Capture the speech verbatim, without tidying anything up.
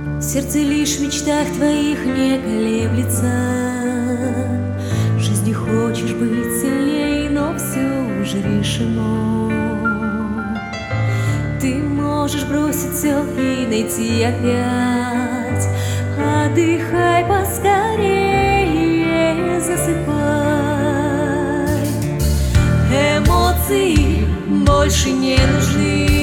Сердце лишь в мечтах твоих не колеблется. В жизни хочешь быть сильней, но все уже решено. Ты можешь бросить все и найти опять. Отдыхай поскорее, засыпай. Эмоции больше не нужны.